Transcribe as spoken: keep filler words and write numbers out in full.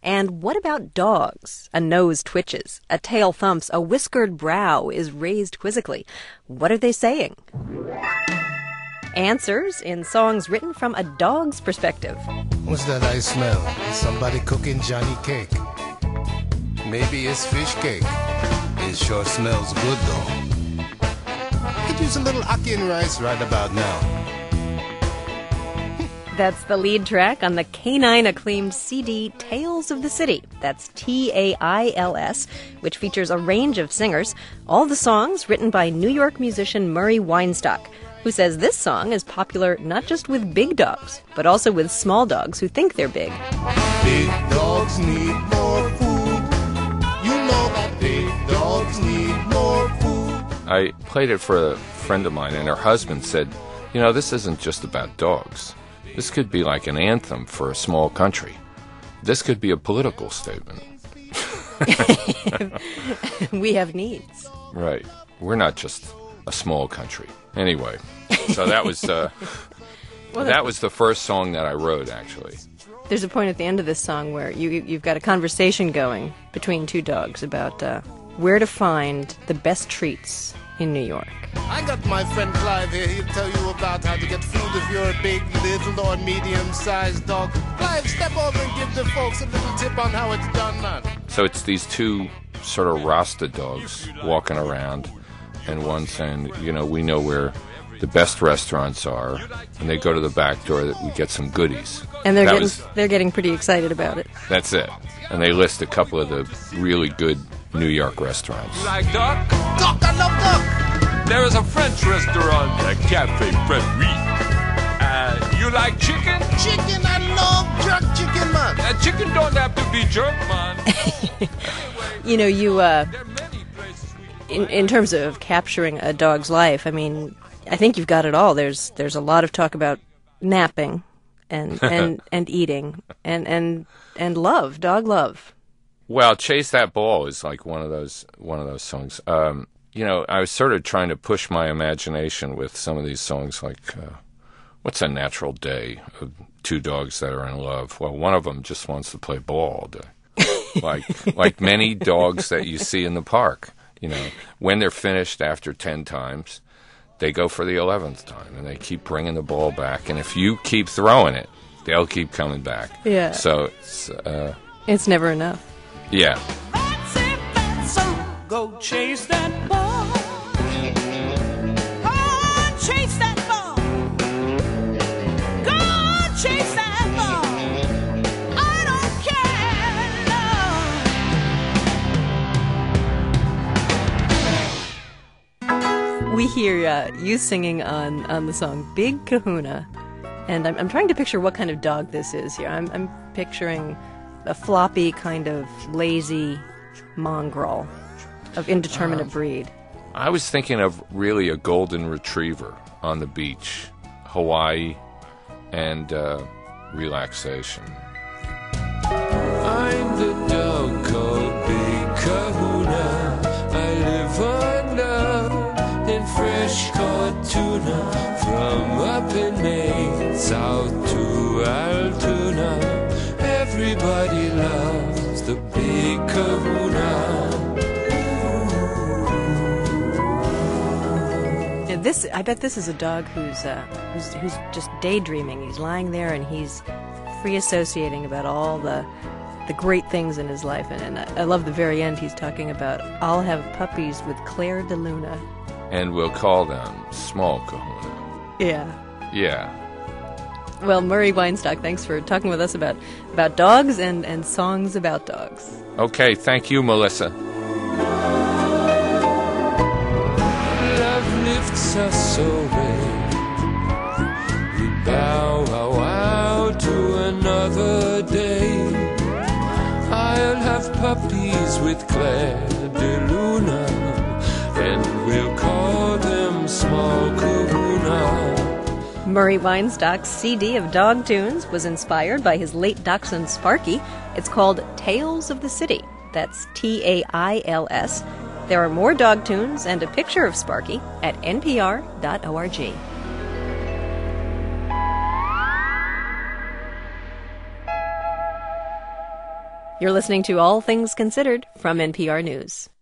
And what about dogs? A nose twitches, a tail thumps, a whiskered brow is raised quizzically. What are they saying? Answers in songs written from a dog's perspective. What's that I smell? Is somebody cooking Johnny cake? Maybe it's fish cake. It sure smells good, though. Could use a little ackee and rice right about now. That's the lead track on the Canine-acclaimed C D Tales of the City. That's T A I L S, which features a range of singers. All the songs written by New York musician Murray Weinstock, who says this song is popular not just with big dogs, but also with small dogs who think they're big. Big dogs need more food. You know that big dogs need more food. I played it for a friend of mine, and her husband said, you know, this isn't just about dogs. This could be like an anthem for a small country. This could be a political statement. We have needs. Right. We're not just a small country. Anyway, so that was uh, well, that was the first song that I wrote, actually. There's a point at the end of this song where you, you've got a conversation going between two dogs about uh, where to find the best treats in New York. I got my friend Clive here. He'll tell you about how to get food if you're a big, little, or medium-sized dog. Clive, step over and give the folks a little tip on how it's done, man. So it's these two sort of Rasta dogs walking around, and one saying, you know, we know where the best restaurants are, and they go to the back door that we get some goodies. And they're that getting was, they're getting pretty excited about it. That's it. And they list a couple of the really good New York restaurants. You like duck? Duck, I love duck. There is a French restaurant, a Café Frederic. Uh, you like chicken? Chicken, I love jerk chicken, man. Uh, chicken don't have to be jerk, man. You know, you, uh, in, in terms of capturing a dog's life, I mean, I think you've got it all. There's there's a lot of talk about napping and and, and eating and, and and love, dog love. Well, Chase That Ball is like one of those one of those songs. Um, you know, I was sort of trying to push my imagination with some of these songs, like uh, what's a natural day of two dogs that are in love? Well, one of them just wants to play ball all day, like like many dogs that you see in the park. You know, when they're finished after ten times, they go for the eleventh time, and they keep bringing the ball back. And if you keep throwing it, they'll keep coming back. Yeah. So it's uh, it's never enough. Yeah. Go chase that ball. Go chase that ball. Go chase that ball. I don't care. We hear uh, you singing on, on the song Big Kahuna, and I'm, I'm trying to picture what kind of dog this is here. I'm, I'm picturing a floppy, kind of lazy mongrel of indeterminate uh, breed. I was thinking of really a golden retriever on the beach, Hawaii, and uh, relaxation. I'm the dog called Big Kahuna. I live under in fresh caught tuna from up in Maine south to Altoona. Everybody loves the Big Kahuna. This, I bet this is a dog who's, uh, who's who's just daydreaming. He's lying there and he's free associating about all the the great things in his life. And, and I, I love the very end. He's talking about, I'll have puppies with Claire de Luna. And we'll call them Small Kahuna. Yeah. Yeah. Well, Murray Weinstock, thanks for talking with us about, about dogs and, and songs about dogs. Okay, thank you, Melissa. Lifts us away. We bow wow, wow to another day. I'll have puppies with Claire de Luna, and we'll call them Small Kahuna. Murray Weinstock's C D of dog tunes was inspired by his late dachshund Sparky. It's called Tales of the City. That's T A I L S. There are more dog tunes and a picture of Sparky at N P R dot org. You're listening to All Things Considered from N P R News.